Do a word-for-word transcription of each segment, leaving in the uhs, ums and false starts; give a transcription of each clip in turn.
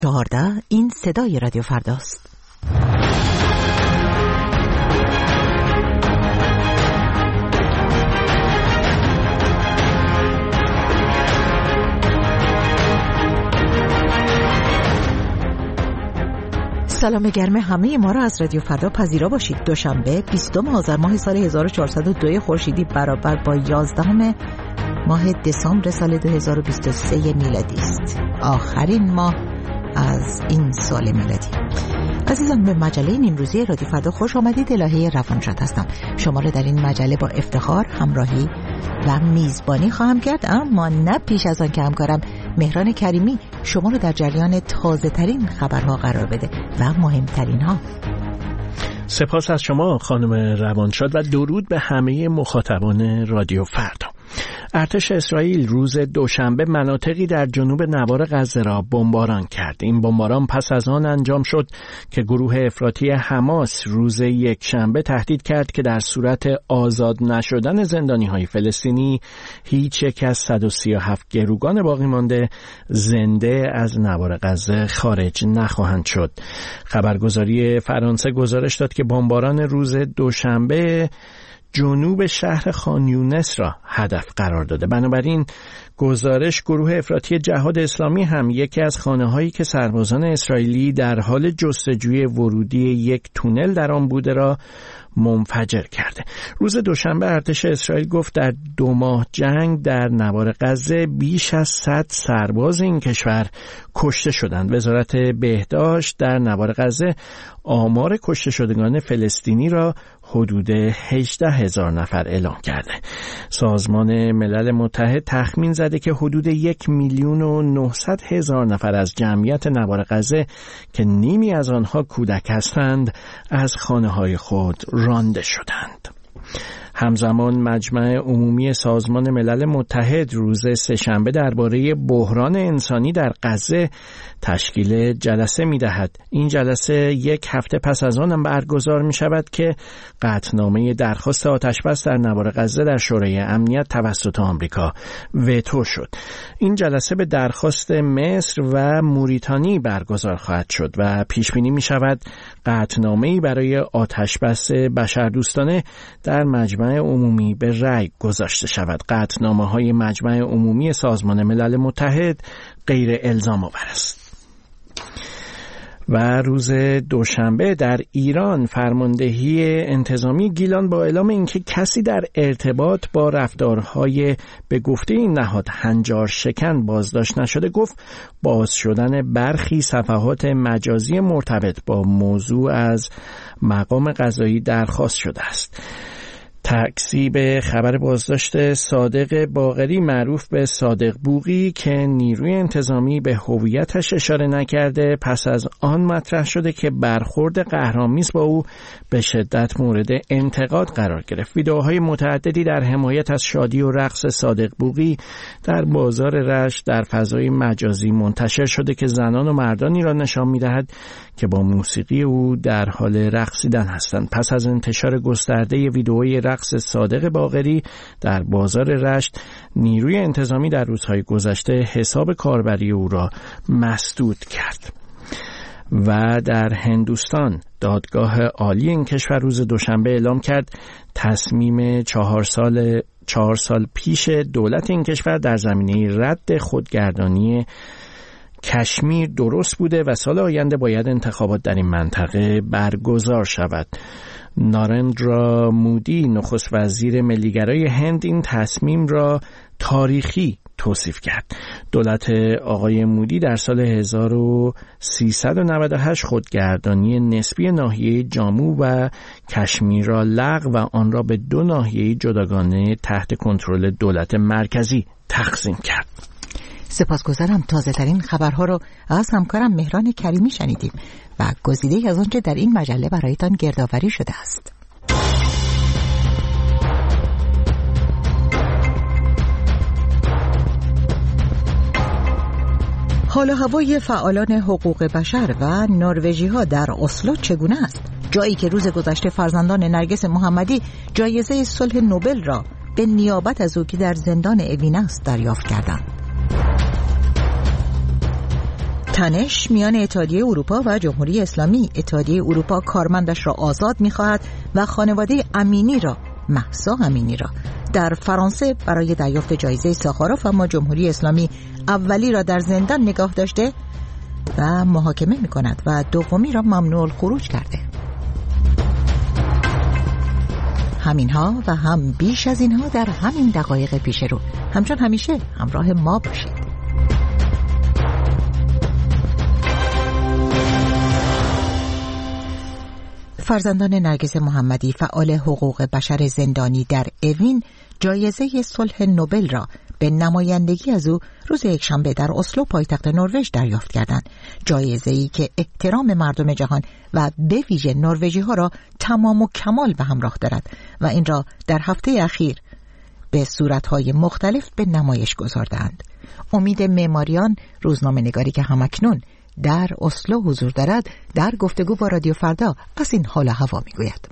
چهارده این صدای رادیو فرداست. سلام گرم همه ما را از رادیو فردا پذیرا باشید. دوشنبه بیستم آذر ماه سال هزار و چهارصد و دو خورشیدی برابر با یازدهم ماه دسامبر سال دو هزار و بیست و سه میلادی است. آخرین ماه از این سال میلادی. عزیزان، به مجله نیمروزی رادیو فردا خوش آمدید. الهه روانشاد هستم. شما را در این مجله با افتخار، همراهی و میزبانی خواهم کرد، اما نه پیش از آن که همکارم مهران کریمی شما را در جریان تازه ترین خبرها قرار بده و مهمترین ها. سپاس از شما خانم روانشاد و درود به همه مخاطبان رادیو فردا. ارتش اسرائیل روز دوشنبه مناطقی در جنوب نوار غزه را بمباران کرد. این بمباران پس از آن انجام شد که گروه افراطی حماس روز یکشنبه تهدید کرد که در صورت آزاد نشدن زندانی‌های فلسطینی هیچ یک از صد و سی و هفت گروگان باقی مانده زنده از نوار غزه خارج نخواهند شد. خبرگزاری فرانسه گزارش داد که بمباران روز دوشنبه جنوب شهر خان یونس را هدف قرار داده. بنابراین گزارش گروه افراطی جهاد اسلامی هم یکی از خانه‌هایی که سربازان اسرائیلی در حال جستجوی ورودی یک تونل در آن بوده را منفجر کرده. روز دوشنبه ارتش اسرائیل گفت در دو ماه جنگ در نوار غزه بیش از صد سرباز این کشور کشته شدند. وزارت بهداشت در نوار غزه آمار کشته شدگان فلسطینی را حدود هجده هزار نفر اعلام کرده. سازمان ملل متحد تخمین زده که حدود یک میلیون و نهصد هزار نفر از جمعیت نوار غزه که نیمی از آنها کودک هستند از خانه‌های خود رانده شدند. همزمان مجمع عمومی سازمان ملل متحد روز سه‌شنبه درباره بحران انسانی در غزه تشکیل جلسه می‌دهد. این جلسه یک هفته پس از آن برگزار می‌شود که قطعنامه درخواست آتش‌بس در نوار غزه در شورای امنیت توسط آمریکا وتو شد. این جلسه به درخواست مصر و موریتانی برگزار خواهد شد و پیش بینی می‌شود قطعنامه‌ای برای آتش‌بس بشردوستانه در مجمع عمومی به رأی گذاشته شود. قطعنامه‌های مجمع عمومی سازمان ملل متحد غیر الزام آور است. و روز دوشنبه در ایران فرماندهی انتظامی گیلان با اعلام اینکه کسی در ارتباط با رفتارهای به گفته این نهاد هنجار شکن بازداشت نشده، گفت باز شدن برخی صفحات مجازی مرتبط با موضوع از مقام قضایی درخواست شده است. تکذیب خبر بازداشت صادق باقری معروف به صادق بوقی که نیروی انتظامی به هویتش اشاره نکرده پس از آن مطرح شده که برخورد قهرآمیز با او به شدت مورد انتقاد قرار گرفت. ویدئوهای متعددی در حمایت از شادی و رقص صادق بوقی در بازار رشت در فضای مجازی منتشر شده که زنان و مردانی را نشان می‌دهد که با موسیقی او در حال رقصیدن هستند. پس از انتشار گسترده ویدئوی رقص صادق باقری در بازار رشت، نیروی انتظامی در روزهای گذشته حساب کاربری او را مسدود کرد. و در هندوستان دادگاه عالی این کشور روز دوشنبه اعلام کرد تصمیم چهار سال چهار سال پیش دولت این کشور در زمینه رد خودگردانی کشمیر درست بوده و سال آینده باید انتخابات در این منطقه برگزار شود. نارندرا مودی نخست وزیر ملیگرای هند این تصمیم را تاریخی توصیف کرد. دولت آقای مودی در سال هزار و سیصد و نود و هشت خودگردانی نسبی ناحیه جامو و کشمیر را لغو و آن را به دو ناحیه جداگانه تحت کنترل دولت مرکزی تقسیم کرد. سپاسگزارم. تازه ترین خبرها رو از همکارم مهران کریمی شنیدیم و گزیده‌ای از آنچه در این مجله برایتان گردآوری شده است. حال و هوای فعالان حقوق بشر و نروژی‌ها در اسلو چگونه است؟ جایی که روز گذشته فرزندان نرگس محمدی جایزه صلح نوبل را به نیابت از او که در زندان اوین است دریافت کردند. تنش میان اتحادیه اروپا و جمهوری اسلامی. اتحادیه اروپا کارمندش را آزاد می‌خواهد و خانواده امینی را، مهسا امینی را، در فرانسه برای دریافت جایزه ساخاروف، اما جمهوری اسلامی اولی را در زندان نگاه داشته و محاکمه می‌کند و دومی را ممنوع الخروج کرده. همینها و هم بیش از اینها در همین دقایق پیش رو. همچون همیشه همراه ما باشید. فرزندان نرگس محمدی، فعال حقوق بشر زندانی در اوین، جایزه صلح نوبل را به نمایندگی از او روز یکشنبه در اسلو پایتخت نروژ دریافت کردند. جایزه‌ای که احترام مردم جهان و به ویژه نروژی‌ها را تمام و کمال به همراه دارد و این را در هفته اخیر به صورت‌های مختلف به نمایش گذاردند. امید معماریان، روزنامه‌نگاری که همکنون در اسلو حضور دارد، در گفتگو با رادیو فردا از این حال هوا میگوید.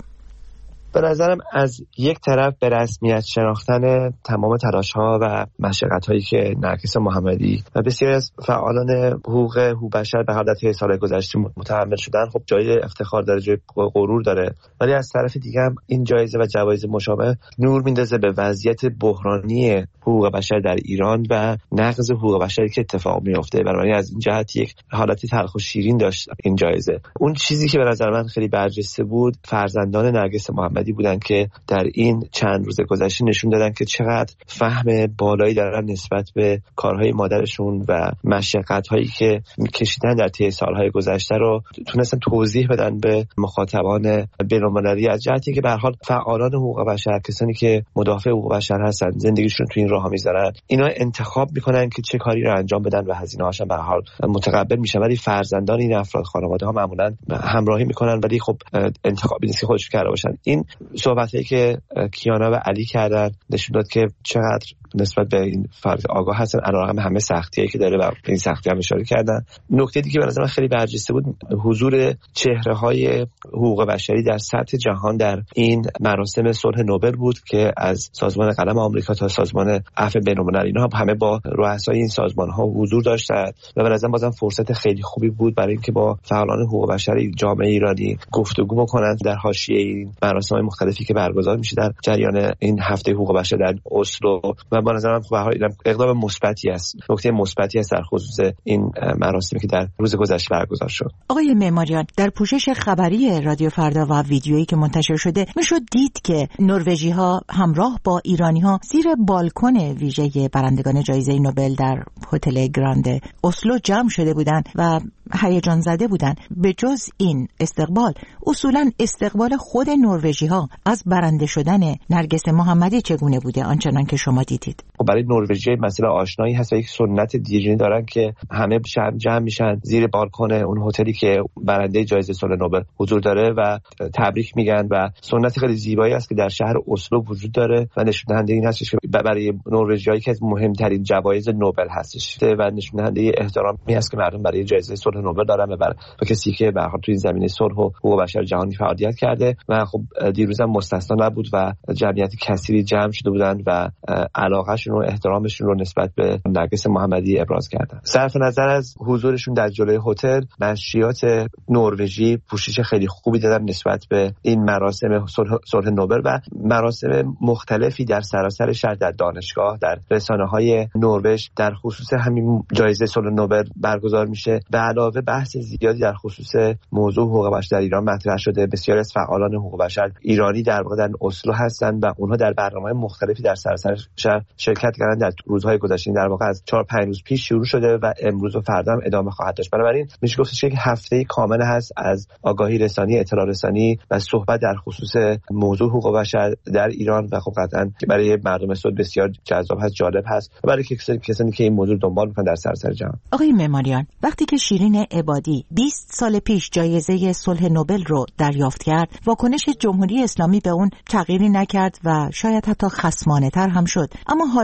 به نظرم از یک طرف به رسمیت شناختن تمام تلاش‌ها و مشقت‌هایی که نرگس محمدی و بسیاری از فعالان حقوق حقوق بشر به حالت سال گذشته متحمل شدن، خب جای افتخار داره، جای غرور داره، ولی از طرف دیگه هم این جایزه و جوایز مشابه نور میندازه به وضعیت بحرانی حقوق بشر در ایران و نقض حقوق بشری که اتفاق میفته. بنابراین از این جهت یک حالتی تلخ و شیرین داشت این جایزه. اون چیزی که به نظر من خیلی برجسته بود، فرزندان نرگس محمدی بودن که در این چند روز گذشته نشون دادن که چقدر فهم بالایی دارن نسبت به کارهای مادرشون و مشقت‌هایی که کشیدن در طی سالهای گذشته رو تونستن توضیح بدن به مخاطبان بین‌المللی، از جهتی که به هر حال فعالان حقوق بشر، کسانی که مدافع حقوق بشر هستن، زندگیشون تو این راه‌ها میذارن، اینا انتخاب میکنن که چه کاری رو انجام بدن و هزینه‌هاش به هر حال متقبل میشن، ولی فرزندان این افراد، خانواده‌ها معمولاً همراهی میکنن، ولی خب انتخابی نیست که خودشون کرده باشن. این صحبتایی که کیانا و علی کردن نشون داد که چقدر نسبت به این فرد آگاه هستن، علیرغم همه سختیایی که داره و این سختی هم اشاره کردن. نکته دیگه که به نظر من خیلی برجسته بود، حضور چهره‌های حقوق بشری در سطح جهان در این مراسم صلح نوبل بود که از سازمان قلم آمریکا تا سازمان عفو بین‌المللی، اینا هم همه با رؤسای این سازمان‌ها حضور داشتند و به نظر من بازم فرصت خیلی خوبی بود برای اینکه با فعالان حقوق بشر جامعه ایرانی گفتگو بکنن در حاشیه این مراسم‌های مختلفی که برگزار میشه در جریان این هفته حقوق بشر در اسلو و با نظرم خب این اقدام مثبتی است، نکته مثبتی است در خصوص این مراسمی که در روز گذشته برگزار شد. آقای معماریان، در پوشش خبری رادیو فردا و ویدیویی که منتشر شده میشد دید که نروژی‌ها همراه با ایرانی‌ها زیر بالکن ویژه برندگان جایزه نوبل در هتل گراند اسلو جمع شده بودند و هیجان زده بودند. به جز این استقبال، اصولاً استقبال خود نروژی‌ها از برنده شدن نرگس محمدی چگونه بوده آنچنان که شما دیدید؟ خب برای نروژی مسئله آشنایی هست و یک سنت دیرینه دارن که همه جمع میشن زیر بالکن اون هتلی که برنده جایزه صلح نوبل حضور داره و تبریک میگن و سنت خیلی زیبایی است که در شهر اسلو وجود داره و نشون دهنده این هستش که برای نروژیایی که از مهمترین جوایز نوبل هستش و نشون دهنده احترامی است که مردم برای جایزه صلح نوبل دارن و به کسی که به هر حال تو این زمینه صلح و حقوق بشر جهانی فعالیت کرده و خب دیروز هم مستثنا نبود و جمعیت کثیری جمع شده بودند و علاقهشون و احترامشون رو نسبت به نرگس محمدی ابراز کردن. صرف نظر از حضورشون در جلوی هتل، نشریات نروژی پوشش خیلی خوبی دادن نسبت به این مراسم صلح, صلح نوبل و مراسم مختلفی در سراسر شهر، در دانشگاه، در رسانه‌های نروژ در خصوص همین جایزه صلح نوبل برگزار میشه. به علاوه بحث زیادی در خصوص موضوع حقوق بشر در ایران مطرح شده. بسیاری از فعالان حقوق بشر ایرانی در واقع در اسلو هستند و اونها در برنامه‌های مختلفی در سراسر شهر شرکت کردن. در روزهای گذشته در واقع از چهار پنج روز پیش شروع شده و امروز و فردا هم ادامه خواهد داشت. بنابراین میشه گفتش که یک هفته کامل هست از آگاهی رسانی، اطلاع رسانی و صحبت در خصوص موضوع حقوق بشر در ایران و خب قطعاً برای مردم اسلو بسیار جذاب هست، جالب هست و برای کسانی که این موضوع دنبال می‌کنن در سراسر جهان. آقای معماریان، وقتی که شیرین عبادی بیست سال پیش جایزه صلح نوبل رو دریافت کرد، واکنش جمهوری اسلامی به اون تغییری نکرد و شاید حتی خصمانه‌تر هم شد. اما حالا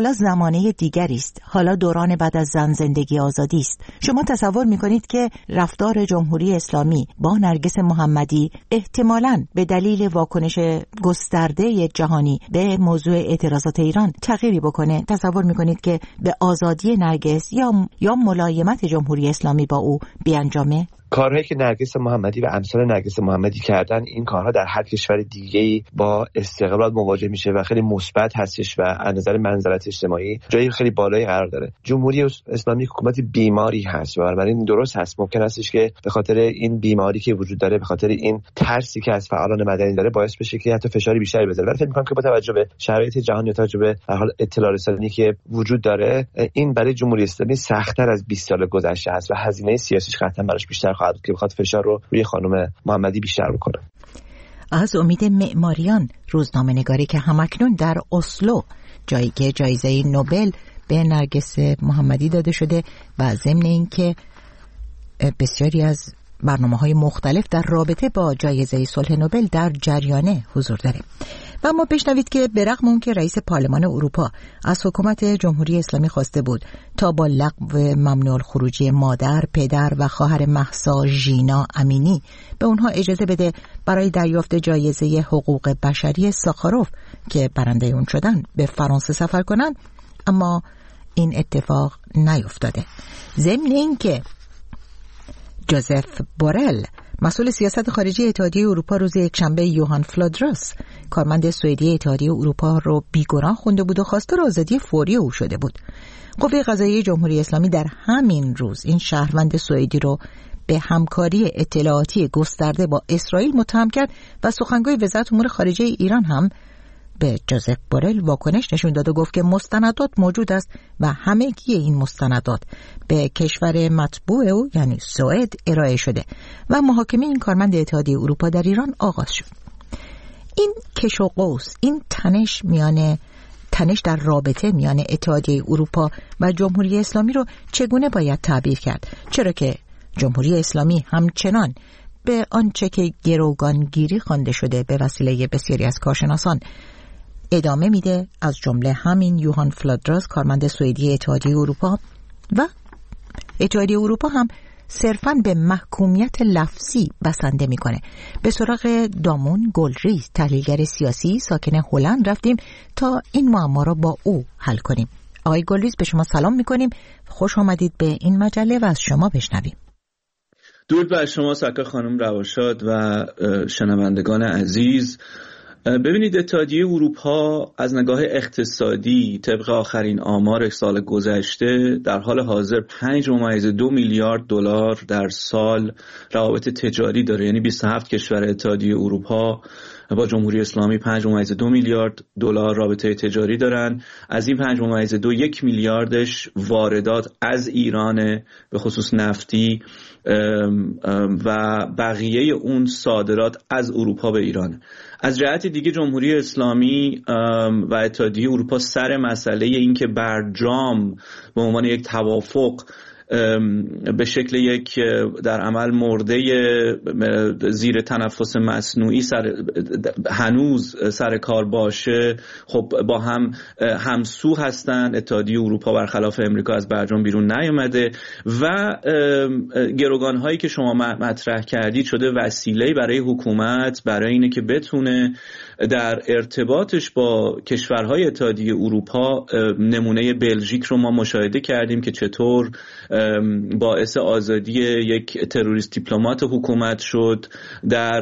حالا زمانه دیگری است. حالا دوران بعد از زن زندگی آزادی است. شما تصور می‌کنید که رفتار جمهوری اسلامی با نرگس محمدی احتمالاً به دلیل واکنش گسترده جهانی به موضوع اعتراضات ایران تغییری بکنه؟ تصور می‌کنید که به آزادی نرگس یا یا ملایمت جمهوری اسلامی با او بیانجامه؟ کارهایی که نرگس محمدی و امثال نرگس محمدی کردن، این کارها در هر کشور دیگه‌ای با استقلال مواجه میشه و خیلی مثبت هستش و از نظر منزلت اجتماعی جایی خیلی بالایی قرار داره. جمهوری اسلامی حکومت بیماری هست و بنابراین درست هست، ممکن هستش که به خاطر این بیماری که وجود داره، به خاطر این ترسی که از فعالان مدنی داره، باعث بشه که حتی فشاری بیشتری بذاره. ولی فکر می‌کنم که با توجه به شرایط جهانی و توجه به هر حال اطلاع رسانی که وجود داره، این برای جمهوری اسلامی سخت‌تر از بیست سال گذشته است و هزینه سیاسیش قطعاً براش بیشتر خواهد بود که بخواد فشار رو روی خانم محمدی بیشتر بکنه. از امید معماریان، روزنامه‌نگاری که همکنون در اسلو، جایی که جایزه نوبل به نرگس محمدی داده شده و ضمن اینکه بسیاری از برنامه‌های مختلف در رابطه با جایزه صلح نوبل در جریانه حضور داره. و ما بشنوید که به رغم اون که رئیس پارلمان اروپا از حکومت جمهوری اسلامی خواسته بود تا با لغو ممنوع الخروجی مادر، پدر و خواهر مهسا ژینا امینی به اونها اجازه بده برای دریافت جایزه حقوق بشری ساخاروف که برنده اون شدن به فرانسه سفر کنن، اما این اتفاق نیفتاده. ضمن این که جوزف بورل، مسئول سیاست خارجی اتحادیه اروپا، روز یکشنبه یوهان فلادراس، کارمند سوئدی اتحادیه اروپا، رو بیگناه خونده بود و خواستار آزادی فوری او شده بود. قوه قضاییه جمهوری اسلامی در همین روز این شهروند سوئدی رو به همکاری اطلاعاتی گسترده با اسرائیل متهم کرد و سخنگوی وزارت امور خارجه ایران هم به جوزف بورل واکنش نشون داد و گفت که مستندات موجود است و همگی این مستندات به کشور مطبوع او یعنی سوئد ارائه شده و محاکمه این کارمند اتحادیه اروپا در ایران آغاز شد. این کش و قوس، این تنش میان تنش در رابطه میان اتحادیه اروپا و جمهوری اسلامی رو چگونه باید تعبیر کرد؟ چرا که جمهوری اسلامی همچنان به آنچه که گروگانگیری خوانده شده به وسیله بسیاری از کارشناسان ادامه میده، از جمله همین یوهان فلادراس، کارمند سوئدی اتحادیه اروپا، و اتحادیه اروپا هم صرفاً به محکومیت لفظی بسنده میکنه. به سراغ دامون گلریز، تحلیلگر سیاسی ساکن هلند، رفتیم تا این معما را با او حل کنیم. آقای گلریز، به شما سلام میکنیم، خوش آمدید به این مجله و از شما بشنویم. درود بر شما سکر خانم رواشاد و شنوندگان عزیز. ببینید، اتحادیه اروپا از نگاه اقتصادی طبق آخرین آمار سال گذشته در حال حاضر پنج ممیز دو میلیارد دلار در سال روابط تجاری داره. یعنی بیست و هفت کشور اتحادیه اروپا با جمهوری اسلامی پنج ممیز دو میلیارد دلار رابطه تجاری دارن. از این پنج ممیز دو یک میلیاردش واردات از ایرانه، به خصوص نفتی، و بقیه اون صادرات از اروپا به ایران. از جهت دیگه جمهوری اسلامی و اتحادیه اروپا سر مسئله این که برجام به عنوان یک توافق به شکل یک در عمل مرده زیر تنفس مصنوعی سر هنوز سر کار باشه، خب با هم همسو هستن. اتحادیه اروپا برخلاف امریکا از برجام بیرون نیامده و گروگان هایی که شما مطرح کردید شده وسیله برای حکومت برای اینه که بتونه در ارتباطش با کشورهای اتحادیه اروپا، نمونه بلژیک رو ما مشاهده کردیم که چطور باعث آزادی یک تروریست دیپلمات حکومت شد، در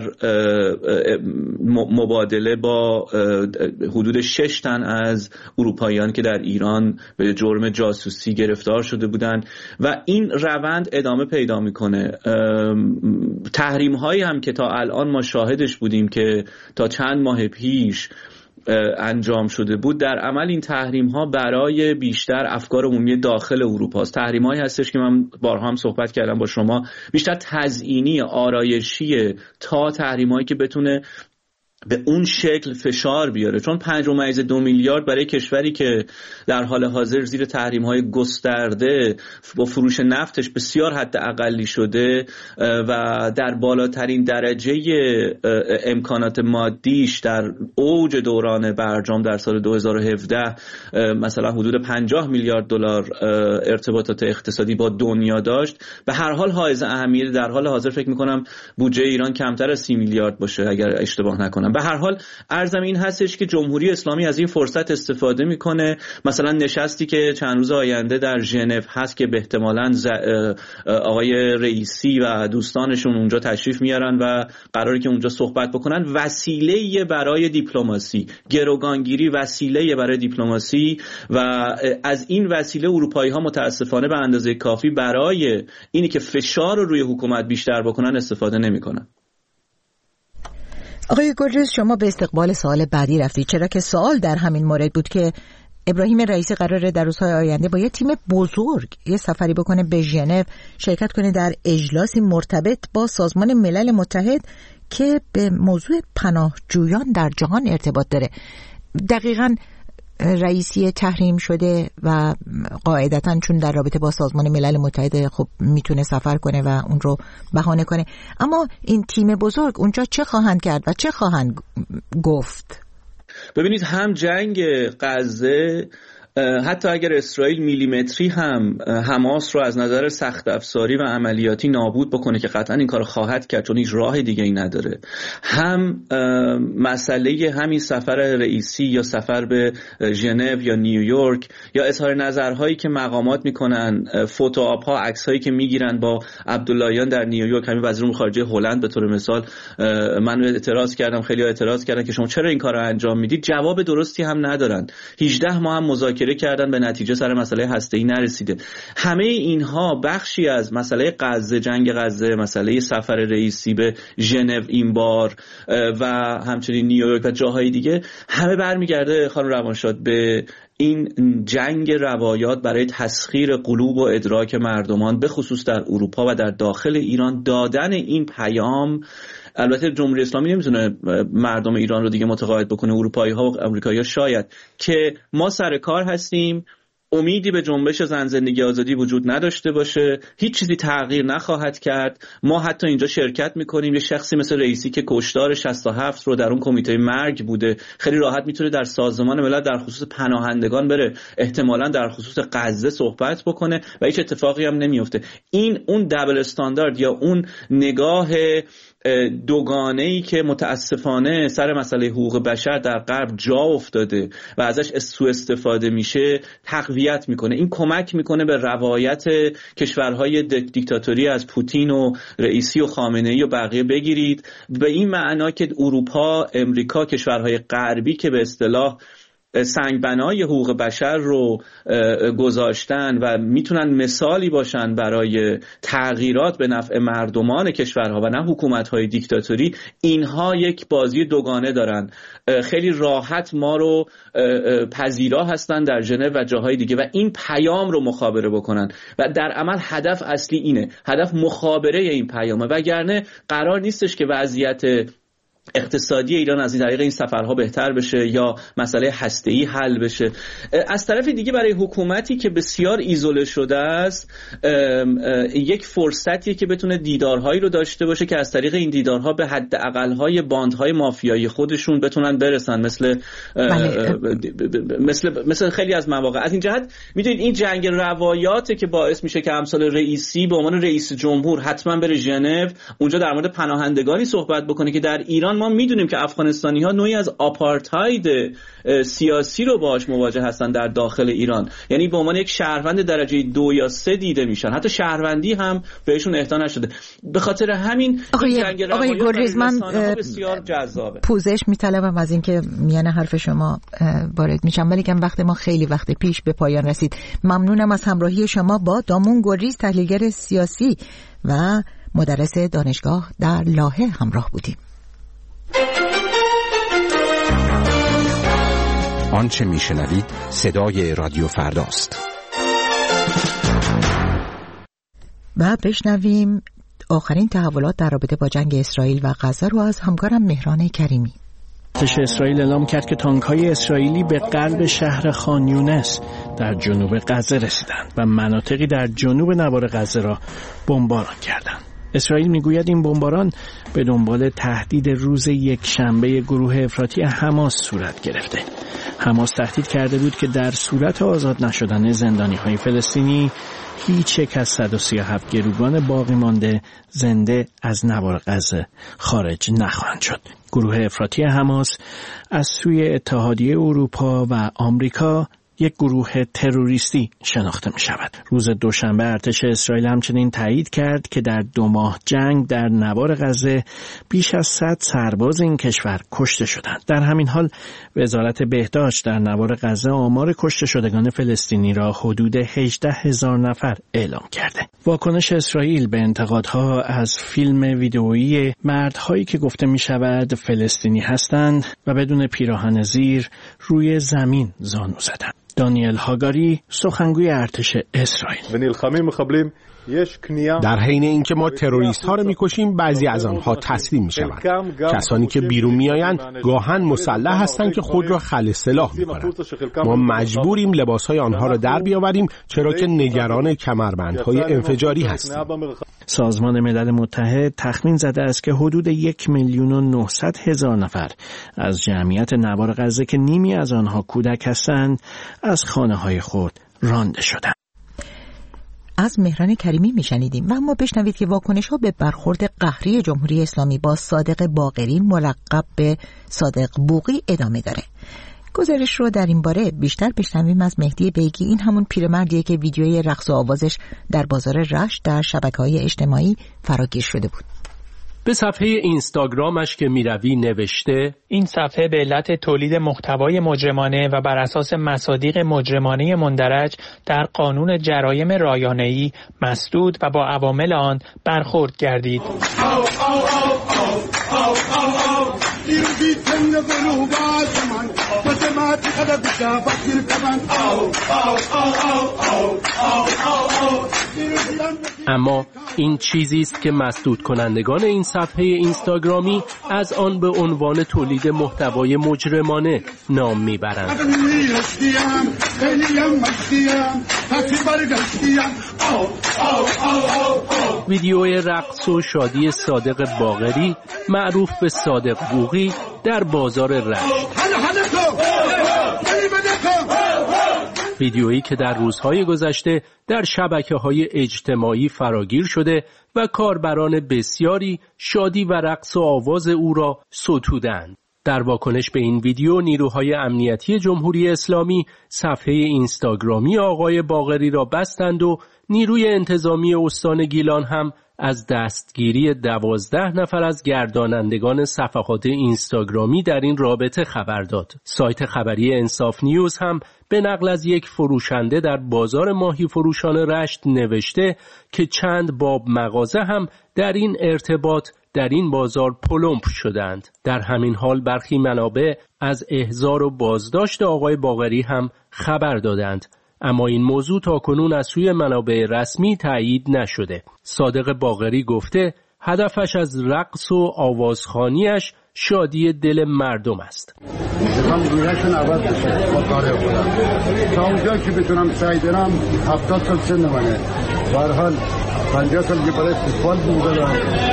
مبادله با حدود شش تن از اروپاییان که در ایران به جرم جاسوسی گرفتار شده بودند و این روند ادامه پیدا میکنه. تحریم هایی هم که تا الان ما شاهدش بودیم که تا چند ماه پیش انجام شده بود، در عمل این تحریم ها برای بیشتر افکار عمومی داخل اروپا است. تحریم هایی هستش که من بارها هم صحبت کردم با شما، بیشتر تزیینی، آرایشی، تا تحریم هایی که بتونه به اون شکل فشار بیاره، چون پنج و ممیز دو میلیارد برای کشوری که در حال حاضر زیر تحریم‌های گسترده با فروش نفتش بسیار حد اقلی شده و در بالاترین درجه امکانات مادیش در اوج دوران برجام در سال دو هزار و هفده مثلا حدود پنجاه میلیارد دلار ارتباطات اقتصادی با دنیا داشت، به هر حال حائز اهمیت. در حال حاضر فکر می‌کنم بودجه ایران کمتر از سی میلیارد باشه اگر اشتباه نکنم. به هر حال عرضم این هستش که جمهوری اسلامی از این فرصت استفاده میکنه. مثلا نشستی که چند روز آینده در ژنو هست که به احتمالاً آقای رئیسی و دوستانشون اونجا تشریف میارن و قراره که اونجا صحبت بکنن، وسیله برای دیپلماسی، گروگانگیری وسیله برای دیپلماسی و از این وسیله اروپایی ها متاسفانه به اندازه کافی برای اینی که فشار رو روی حکومت بیشتر بکنن استفاده نمیکنن. آقای گلریز، شما به استقبال سوال بعدی رفتید، چرا که سوال در همین مورد بود که ابراهیم رئیسی قراره در روزهای آینده با یه تیم بزرگ یه سفری بکنه به ژنو، شرکت کنه در اجلاسی مرتبط با سازمان ملل متحد که به موضوع پناهجویان در جهان ارتباط داره. دقیقاً رئیسی تحریم شده و قاعدتاً چون در رابطه با سازمان ملل متحد خب میتونه سفر کنه و اون رو بهانه کنه، اما این تیم بزرگ اونجا چه خواهند کرد و چه خواهند گفت؟ ببینید، هم جنگ غزه، حتی اگر اسرائیل میلیمتری هم حماس رو از نظر سخت افزاری و عملیاتی نابود بکنه که قطعا این کار خواهد کرد چون هیچ راه دیگه ای نداره، هم مسئله همین سفر رئیسی یا سفر به ژنو یا نیویورک یا اظهار نظرهایی که مقامات میکنن، فوتوآپ ها، عکس هایی که میگیرن با عبداللهیان در نیویورک. همین وزیر امور خارجه هلند به طور مثال، من اعتراض کردم، خیلی ها اعتراض کردن که شما چرا این کار رو انجام میدید، جواب درستی هم ندارن. هجده ماه هم مذاکره کردن، به نتیجه سر مسئله هسته‌ای نرسیده. همه اینها بخشی از مسئله غزه، جنگ غزه، مسئله سفر رئیسی به ژنو این بار و همچنین نیویورک و جاهای دیگه، همه برمیگرده خانم روانشاد به این جنگ روایات برای تسخیر قلوب و ادراک مردمان، به خصوص در اروپا و در داخل ایران. دادن این پیام، البته جمهوری اسلامی نمیتونه مردم ایران رو دیگه متقاعد بکنه، اروپایی ها و امریکایی ها شاید، که ما سر کار هستیم، امیدی به جنبش زن زندگی آزادی وجود نداشته باشه، هیچ چیزی تغییر نخواهد کرد. ما حتی اینجا شرکت میکنیم، یه شخصی مثل رئیسی که کشتار شصت و هفت رو در اون کمیته مرگ بوده، خیلی راحت میتونه در سازمان ملل در خصوص پناهندگان بره، احتمالاً در خصوص غزه صحبت بکنه و هیچ اتفاقی هم نمیفته. این اون دابل استاندارد یا اون نگاه دوگانه‌ای که متاسفانه سر مسئله حقوق بشر در غرب جا افتاده و ازش سوء استفاده میشه تقویت میکنه. این کمک میکنه به روایت کشورهای دیکتاتوری از پوتین و رئیسی و خامنه‌ای و بقیه بگیرید، به این معنا که اروپا، امریکا، کشورهای غربی که به اصطلاح سنگبنای حقوق بشر رو گذاشتن و میتونن مثالی باشن برای تغییرات به نفع مردمان کشورها و نه حکومت‌های دیکتاتوری، اینها یک بازی دوگانه دارن. خیلی راحت ما رو پذیرا هستن در ژنو و جاهای دیگه و این پیام رو مخابره بکنن و در عمل هدف اصلی اینه، هدف مخابره این پیامه، وگرنه قرار نیستش که وضعیت اقتصادی ایران از این طریق این سفرها بهتر بشه یا مسئله هسته‌ای حل بشه. از طرف دیگه برای حکومتی که بسیار ایزوله شده است، یک فرصتیه که بتونه دیدارهایی رو داشته باشه که از طریق این دیدارها به حد اقل‌های باندهای مافیایی خودشون بتونن برسن، مثل مثل مثل خیلی از مواقع. از این جهت میدونید این جنگ روایاته که باعث میشه که امثال رئیسی به عنوان رئیس جمهور حتما بره ژنو، اونجا در مورد پناهندگانی صحبت بکنه که در ایران ما میدونیم که افغانستانی ها نوعی از آپارتاید سیاسی رو باهاش مواجه هستن در داخل ایران، یعنی به عنوان یک شهروند درجه دو یا سه دیده میشن، حتی شهروندی هم بهشون اهدا نشده. به خاطر همین آقای, آقای گلریز، من بسیار جذابه. پوزش میطلبم از اینکه میانه حرف شما وارد میشم، ولی که وقت ما خیلی وقت پیش به پایان رسید. ممنونم از همراهی شما با دامون گلریز، تحلیلگر سیاسی و مدرس دانشگاه در لاهه همراه بودیم. آنچه میشنوید صدای رادیو فرداست. و بشنویم آخرین تحولات در رابطه با جنگ اسرائیل و غزه رو از همکارم مهران کریمی. ارتش اسرائیل اعلام کرد که تانک‌های اسرائیلی به غرب شهر خان یونس در جنوب غزه رسیدند و مناطقی در جنوب نوار غزه را بمباران کردند. اسرائیل میگوید این بمباران به دنبال تهدید روز یک شنبه گروه افراطی حماس صورت گرفته. حماس تهدید کرده بود که در صورت آزاد نشدن زندانی‌های فلسطینی هیچ یک از صد و سی و هفت گروگان باقی مانده زنده از نوار غزه خارج نخواهند شد. گروه افراطی حماس از سوی اتحادیه اروپا و آمریکا یک گروه تروریستی شناخته می شود. روز دوشنبه ارتش اسرائیل همچنین تایید کرد که در دو ماه جنگ در نوار غزه بیش از صد سرباز این کشور کشته شدند. در همین حال وزارت بهداشت در نوار غزه آمار کشته شدگان فلسطینی را حدود هجده هزار نفر اعلام کرده. واکنش اسرائیل به انتقادها از فیلم ویدئویی مردهایی که گفته می شود فلسطینی هستند و بدون پیراهن زیر روی زمین زانو زدند. دانیل هاگاری سخنگوی ارتش اسرائیل: در حین اینکه ما تروریست ها را میکشیم بعضی از آنها تسلیم میشوند. کسانی که بیرون میآیند گاهن مسلح هستند که خود را خلع سلاح میکنند. ما مجبوریم لباس های آنها را در بیاوریم چرا که نگران کمربندهای انفجاری هستیم. سازمان ملل متحد تخمین زده است که حدود یک میلیون و نهصد هزار نفر از جمعیت نوار غزه که نیمی از آنها کودک هستند از خانه های خود رانده شدند. از مهران کریمی میشنیدیم و اما بشنوید که واکنش ها به برخورد قهری جمهوری اسلامی با صادق باقری ملقب به صادق بوقی ادامه داره. گزارش رو در این باره بیشتر بشنویم از مهدی بیگی. این همون پیرمردیه که ویدیوی رقص و آوازش در بازار رشت در شبکه‌های اجتماعی فراگیر شده بود. به صفحه اینستاگرامش که میروی نوشته: این صفحه به علت تولید محتوای مجرمانه و بر اساس مصادیق مجرمانه مندرج در قانون جرایم رایانه‌ای مسدود و با عوامل آن برخورد گردید. اما این چیزی است که مسدود کنندگان این صفحه اینستاگرامی از آن به عنوان تولید محتوای مجرمانه نام میبرند. ویدیوی رقص و شادی صادق باقری معروف به صادق بوقی در بازار رشت. ویدیویی که در روزهای گذشته در شبکه‌های اجتماعی فراگیر شده و کاربران بسیاری شادی و رقص و آواز او را ستودند. در واکنش به این ویدیو نیروهای امنیتی جمهوری اسلامی صفحه اینستاگرامی آقای باقری را بستند و نیروی انتظامی استان گیلان هم از دستگیری دوازده نفر از گردانندگان صفحات اینستاگرامی در این رابطه خبر داد. سایت خبری انصاف نیوز هم به نقل از یک فروشنده در بازار ماهی فروشان رشت نوشته که چند باب مغازه هم در این ارتباط در این بازار پلمپ شدند. در همین حال برخی منابع از احضار و بازداشت آقای باقری هم خبر دادند، اما این موضوع تاکنون از سوی منابع رسمی تایید نشده. صادق باقری گفته هدفش از رقص و آوازخوانیش شادی دل مردم است. میخوام رویشون عوض بشه با کار خودم. تا اونجا که بتونم سعی دارم هفتاد سال سن منه. به هر حال پنجاه سال که برای فوتبال بودم.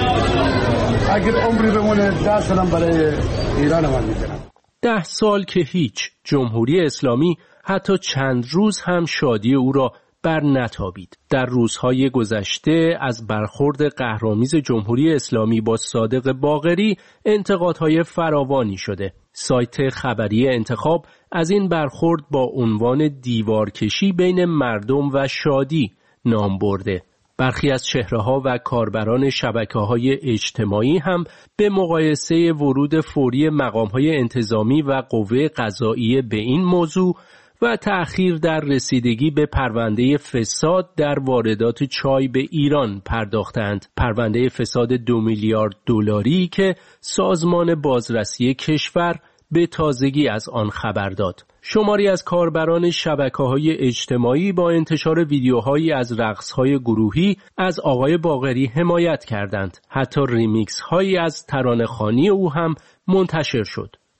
اگر عمری بمونه ده سالم برای ایران من میذارم. ده سال که هیچ. جمهوری اسلامی حتی چند روز هم شادی او را بر نتابید. در روزهای گذشته از برخورد قهرآمیز جمهوری اسلامی با صادق باقری انتقادهای فراوانی شده. سایت خبری انتخاب از این برخورد با عنوان دیوارکشی بین مردم و شادی نام برده. برخی از چهره‌ها و کاربران شبکه‌های اجتماعی هم به مقایسه ورود فوری مقام‌های انتظامی و قوه قضاییه به این موضوع و تأخیر در رسیدگی به پرونده فساد در واردات چای به ایران پرداختند. پرونده فساد دو میلیارد دلاری که سازمان بازرسی کشور به تازگی از آن خبر داد. شماری از کاربران شبکه‌های اجتماعی با انتشار ویدیوهایی از رقص‌های گروهی از آقای باقری حمایت کردند. حتی ریمیکس‌هایی از ترانه‌خوانی او هم منتشر شد.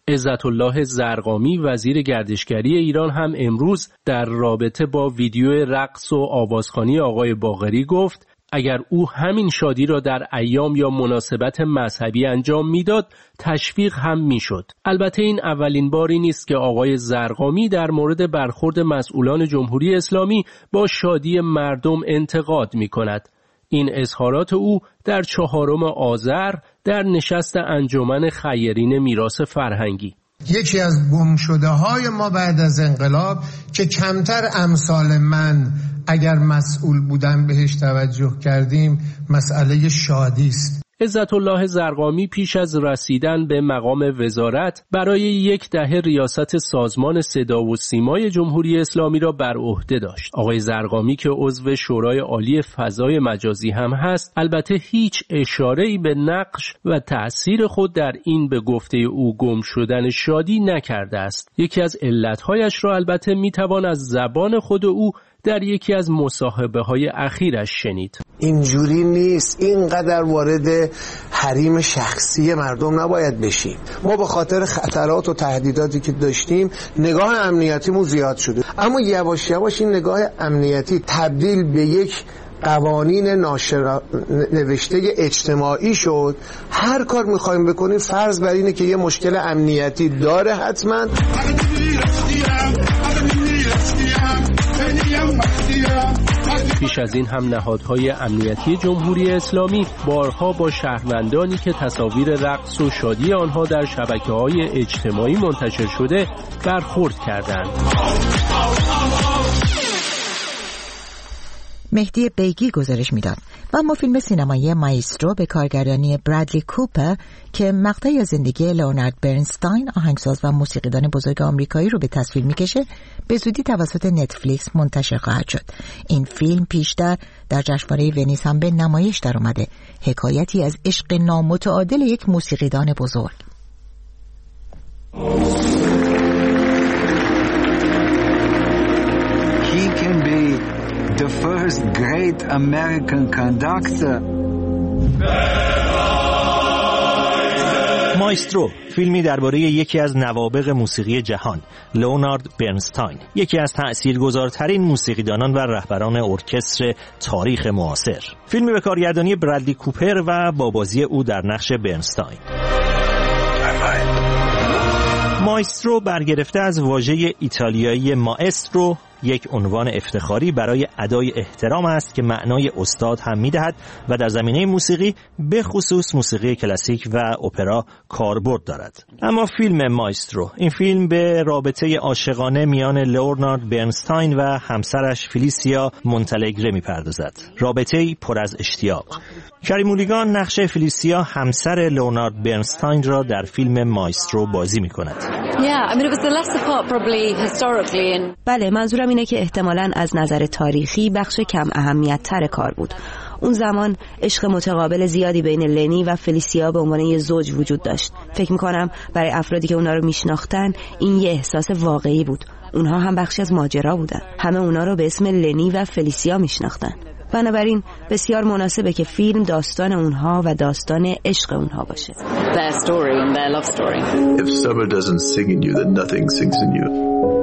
عزت الله زرقامی وزیر گردشگری ایران هم امروز در رابطه با ویدیو رقص و آوازخوانی آقای باقری گفت اگر او همین شادی را در ایام یا مناسبت مذهبی انجام میداد تشویق هم میشد. البته این اولین باری نیست که آقای زرقامی در مورد برخورد مسئولان جمهوری اسلامی با شادی مردم انتقاد میکند. این اظهارات او در چهارم آذر در نشست انجمن خیرین میراث فرهنگی. یکی از گمشده‌های ما بعد از انقلاب که کمتر امثال من اگر مسئول بودن بهش توجه کردیم مسئله شادی است. عزت الله زرقامی پیش از رسیدن به مقام وزارت برای یک دهه ریاست سازمان صدا و سیمای جمهوری اسلامی را بر عهده داشت. آقای زرقامی که عضو شورای عالی فضای مجازی هم هست، البته هیچ اشاره‌ای به نقش و تأثیر خود در این به گفته او گم شدن شادی نکرده است. یکی از علتهایش را البته میتوان از زبان خود او در یکی از مصاحبه‌های اخیرش شنید. اینجوری نیست، اینقدر وارد حریم شخصی مردم نباید بشیم. ما به خاطر خطرات و تهدیداتی که داشتیم نگاه امنیتیمون زیاد شده، اما یواش یواش این نگاه امنیتی تبدیل به یک قوانین ناشر نوشته اجتماعی شد. هر کار میخوایم بکنیم فرض بر اینه که یه مشکل امنیتی داره حتما. پیش از این هم نهادهای امنیتی جمهوری اسلامی بارها با شهروندانی که تصاویر رقص و شادی آنها در شبکه‌های اجتماعی منتشر شده برخورد کردند. مهدی بیگی گزارش میداد و اما فیلم سینمایی مایسترو به کارگردانی برادلی کوپر که مقطعی از زندگی لئونارد برنستاین آهنگساز و موسیقیدان بزرگ آمریکایی رو به تصویر میکشه به زودی توسط نتفلیکس منتشر خواهد شد. این فیلم پیشتر در جشنواره ونیز هم به نمایش در اومده، حکایتی از عشق نامتعادل یک موسیقیدان بزرگ. He can be the first great American conductor. مایسترو، فیلمی درباره یکی از نوابغ موسیقی جهان، لئونارد برنستاین، یکی از تأثیرگذارترین موسیقیدانان و رهبران ارکستر تاریخ معاصر. فیلمی به کارگردانی برادلی کوپر و با بازی او در نقش برنستاین. مایسترو برگرفته از واژه ایتالیایی ماسترو، یک عنوان افتخاری برای ادای احترام است که معنای استاد هم می‌دهد و در زمینه موسیقی به خصوص موسیقی کلاسیک و اپرا کاربرد دارد. اما فیلم مایسترو، این فیلم به رابطه عاشقانه میان لئونارد برنستاین و همسرش فلیسیا مونتالگره می‌پردازد. رابطه‌ای پر از اشتیاق. کری مولیگان نقش فلیسیا همسر لئونارد برنستاین را در فیلم مایسترو بازی می‌کند. Yeah, I mean it was the lesser part probably historically in... بله، منظورم اینه که احتمالاً از نظر تاریخی بخش کم اهمیت تر کار بود. اون زمان عشق متقابل زیادی بین لنی و فلیسیا به عنوان یه زوج وجود داشت. فکر می‌کنم برای افرادی که اونا رو میشناختن این یه احساس واقعی بود. اونها هم بخشی از ماجرا بودن. همه اونا رو به اسم لنی و فلیسیا میشناختن. بنابراین بسیار مناسبه که فیلم داستان اونها و داستان عشق اونها باشه. Their story and their love story. If summer doesn't sing in you, then nothing sings in you.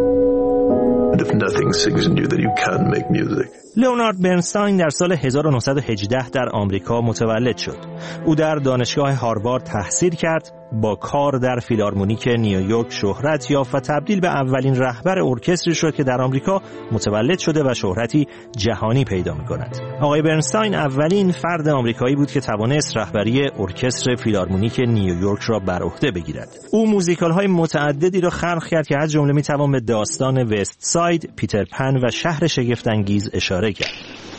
And if nothing sings in you, then you can't make music. لئونارد برنستاین در سال هزار و نهصد و هجده در آمریکا متولد شد. او در دانشگاه هاروارد تحصیل کرد، با کار در فیلارمونیک نیویورک شهرت یافت و تبدیل به اولین رهبر ارکستری شد که در آمریکا متولد شده و شهرتی جهانی پیدا می‌کند. آقای برنستاین اولین فرد آمریکایی بود که توانست رهبری ارکستر فیلارمونیک نیویورک را بر عهده بگیرد. او موزیکال‌های متعددی را خلق کرد که از جمله می‌توان به داستان وست ساید، پیتر پن و شهر شگفت‌انگیز اشاره کرد.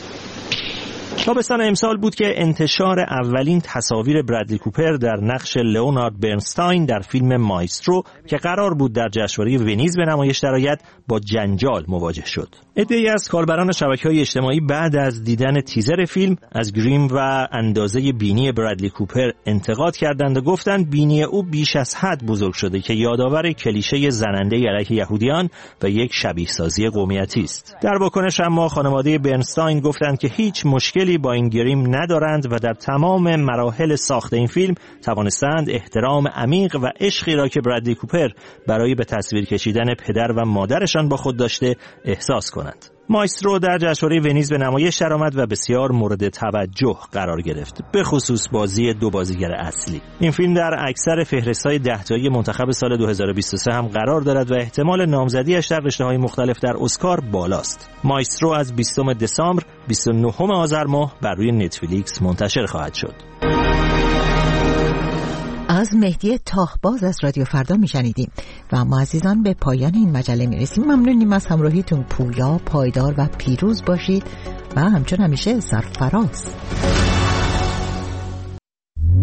تابستان امسال بود که انتشار اولین تصاویر برادلی کوپر در نقش لئونارد برنستاین در فیلم مایسترو که قرار بود در جشنواره ونیز به نمایش درآید با جنجال مواجه شد. عده‌ای از کاربران شبکه‌های اجتماعی بعد از دیدن تیزر فیلم از گریم و اندازه بینی برادلی کوپر انتقاد کردند و گفتند بینی او بیش از حد بزرگ شده که یادآور کلیشه زننده علیه یهودیان و یک شبیه سازی قومیتی است. در واکنش اما خانواده برنستاین گفتند که هیچ مشکلی با این گریم ندارند و در تمام مراحل ساخت این فیلم توانستند احترام عمیق و عشقی را که برادلی کوپر برای به تصویر کشیدن پدر و مادرشان با خود داشته احساس کنند. مایسترو در جشنواره ونیز به نمایش درآمد و بسیار مورد توجه قرار گرفت، به خصوص بازی دو بازیگر اصلی. این فیلم در اکثر فهرست‌های ده تایی منتخب سال دو هزار و بیست و سه هم قرار دارد و احتمال نامزدیش در رشته‌های مختلف در اسکار بالاست. مایسترو از بیستم دسامبر بیست و نهم آذر ماه بر روی نتفلیکس منتشر خواهد شد. از مهدی تاهباز از رادیو فردا میشنیدیم و ما عزیزان به پایان این مجله میرسیم. ممنونیم از همراهیتون. پویا، پایدار و پیروز باشید و همچون همیشه سرفراز.